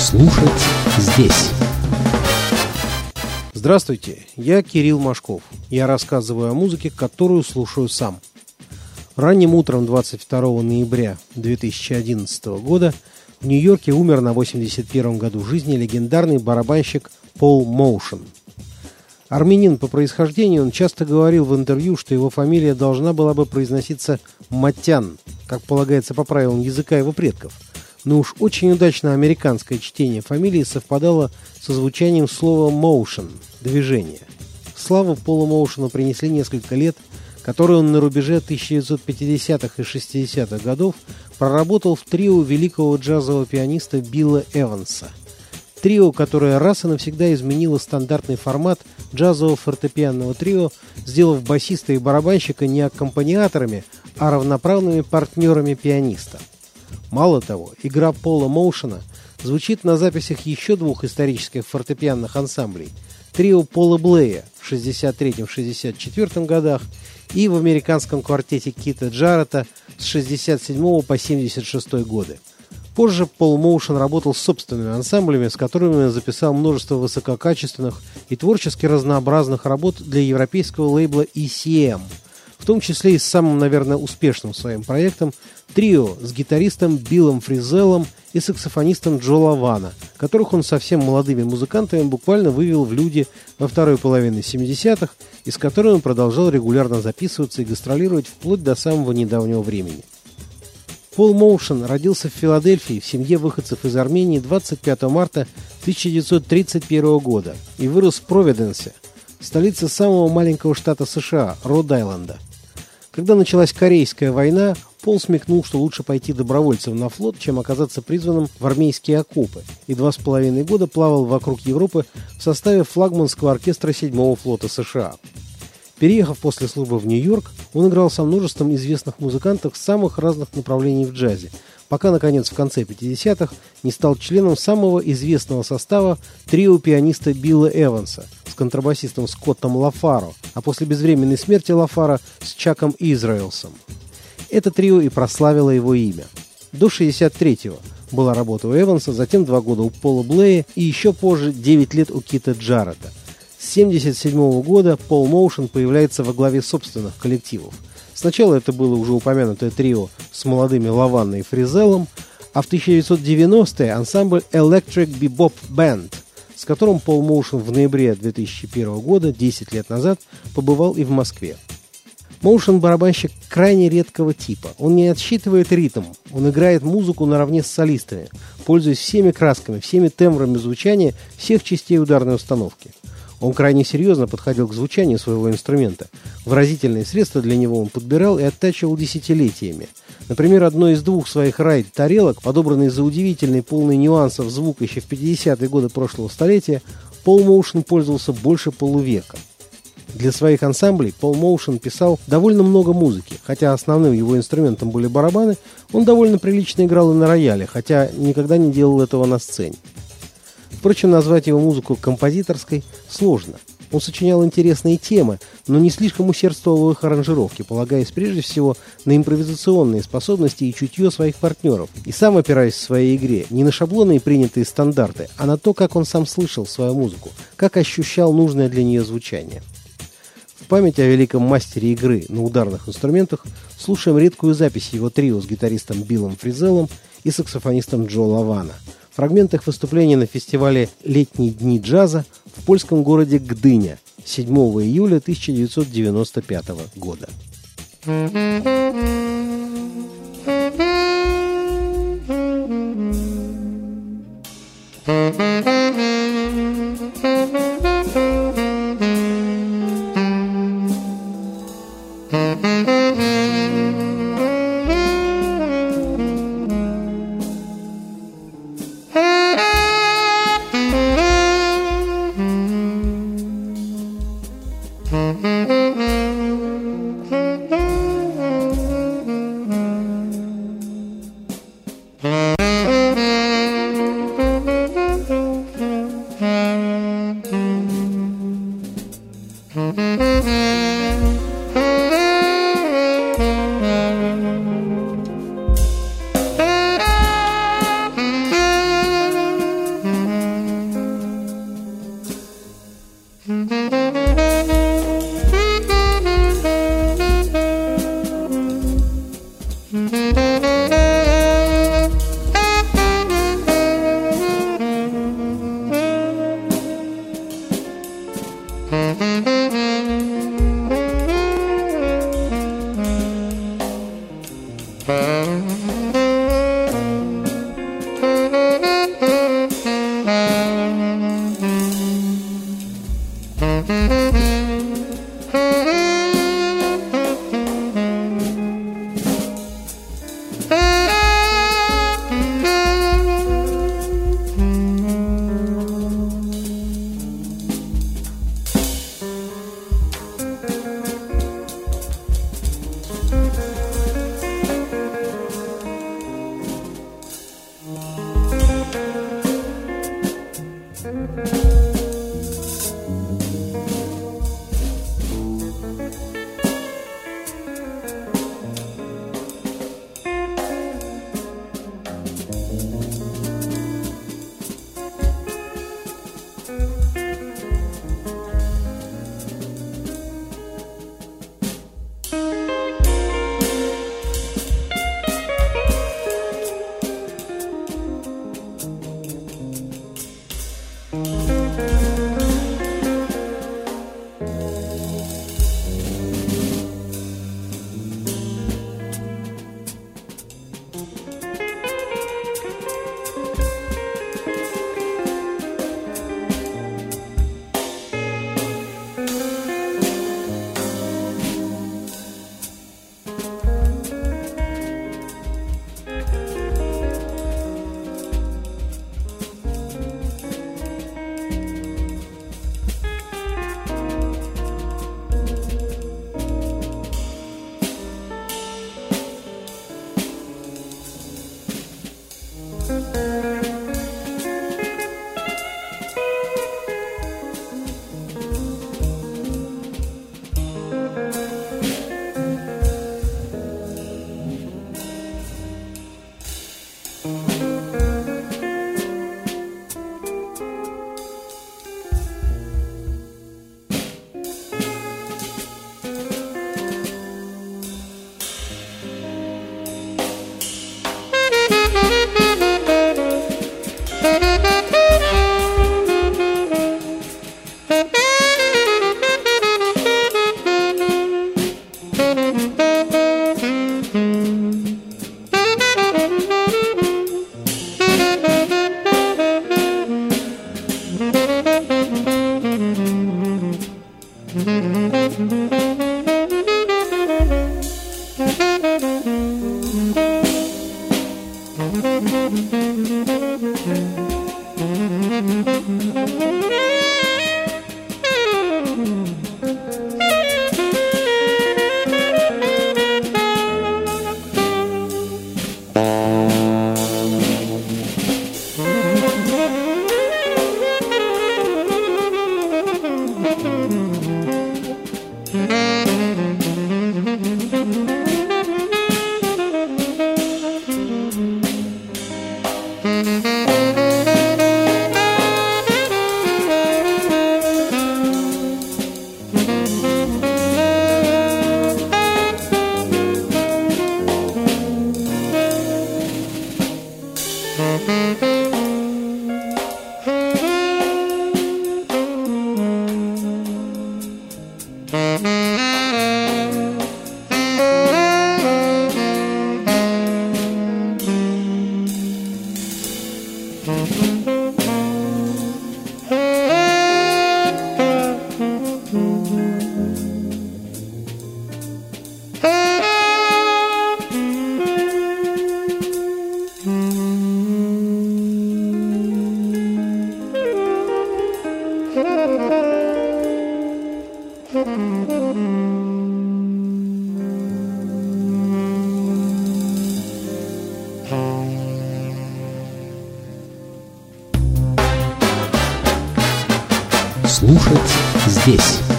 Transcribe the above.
Слушать здесь. Здравствуйте, я Кирилл Машков. Я рассказываю о музыке, которую слушаю сам. Ранним утром 22 ноября 2011 года в Нью-Йорке умер на 81-м году жизни легендарный барабанщик Пол Моушен. Армянин по происхождению, он часто говорил в интервью, что его фамилия должна была бы произноситься Матян, как полагается по правилам языка его предков. Но уж очень удачно американское чтение фамилии совпадало со звучанием слова «motion» – «движение». Славу Полу Моушену принесли несколько лет, которые он на рубеже 1950-х и 60-х годов проработал в трио великого джазового пианиста Билла Эванса. Трио, которое раз и навсегда изменило стандартный формат джазового фортепианного трио, сделав басиста и барабанщика не аккомпаниаторами, а равноправными партнерами пианиста. Мало того, игра Пола Моушена звучит на записях еще двух исторических фортепианных ансамблей – трио Пола Блея в 63-64 годах и в американском квартете Кита Джаррета с 67 по 76 годы. Позже Пол Моушен работал с собственными ансамблями, с которыми записал множество высококачественных и творчески разнообразных работ для европейского лейбла ECM, в том числе и с самым, наверное, успешным своим проектом трио с гитаристом Биллом Фризеллом и саксофонистом Джо Лавано, которых он совсем молодыми музыкантами буквально вывел в люди во второй половине 70-х и с которыми он продолжал регулярно записываться и гастролировать вплоть до самого недавнего времени. Пол Моушен родился в Филадельфии в семье выходцев из Армении 25 марта 1931 года и вырос в Провиденсе, столице самого маленького штата США – Род-Айленда. Когда началась Корейская война, Пол смекнул, что лучше пойти добровольцем на флот, чем оказаться призванным в армейские окопы, и 2,5 года плавал вокруг Европы в составе флагманского оркестра 7-го флота США. Переехав после службы в Нью-Йорк, он играл со множеством известных музыкантов самых разных направлений в джазе, пока, наконец, в конце 50-х не стал членом самого известного состава трио пианиста Билла Эванса с контрабасистом Скоттом Лафаро, а после безвременной смерти Лафаро с Чаком Израэлсом. Это трио и прославило его имя. До 63-го была работа у Эванса, затем 2 года у Пола Блея и еще позже 9 лет у Кита Джаррета. С 1977 года Пол Моушен появляется во главе собственных коллективов. Сначала это было уже упомянутое трио с молодыми Лавано и Фризеллом, а в 1990-е ансамбль Electric Bebop Band, с которым Пол Моушен в ноябре 2001 года, 10 лет назад, побывал и в Москве. Моушен – барабанщик крайне редкого типа. Он не отсчитывает ритм, он играет музыку наравне с солистами, пользуясь всеми красками, всеми тембрами звучания всех частей ударной установки. Он крайне серьезно подходил к звучанию своего инструмента. Выразительные средства для него он подбирал и оттачивал десятилетиями. Например, одной из двух своих райд-тарелок, подобранной за удивительный, полный нюансов звук еще в 50-е годы прошлого столетия, Пол Моушен пользовался больше полувека. Для своих ансамблей Пол Моушен писал довольно много музыки. Хотя основным его инструментом были барабаны, он довольно прилично играл и на рояле, хотя никогда не делал этого на сцене. Впрочем, назвать его музыку композиторской сложно. Он сочинял интересные темы, но не слишком усердствовал в их аранжировке, полагаясь прежде всего на импровизационные способности и чутье своих партнеров, и сам опираясь в своей игре не на шаблоны и принятые стандарты, а на то, как он сам слышал свою музыку, как ощущал нужное для нее звучание. В память о великом мастере игры на ударных инструментах слушаем редкую запись его трио с гитаристом Биллом Фризеллом и саксофонистом Джо Лавано. Фрагмент их выступления на фестивале «Летние дни джаза» в польском городе Гдыня 7 июля 1995 года. Слушать здесь.